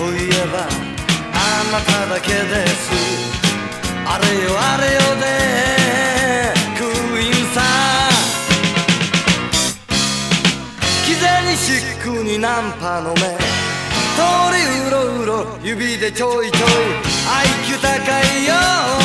といえばあなただけです。あれよあれよでクイーンさキゼにシックにナンパの目通りうろうろ指でちょいちょい IQ 高いよ